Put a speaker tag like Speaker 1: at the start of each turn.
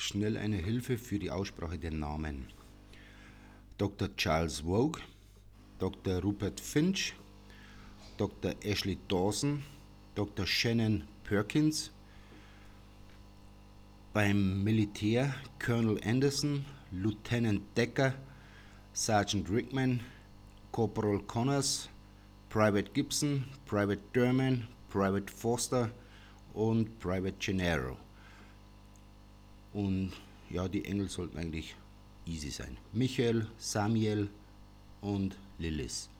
Speaker 1: schnell eine Hilfe für die Aussprache der Namen. Dr. Charles Vogue, Dr. Rupert Finch, Dr. Ashley Dawson, Dr. Shannon Perkins, beim Militär Colonel Anderson, Lieutenant Decker, Sergeant Rickman, Corporal Connors, Private Gibson, Private Durman, Private Foster und Private Gennaro. Und ja, die Engel sollten eigentlich easy sein. Michael, Samuel und Lilith.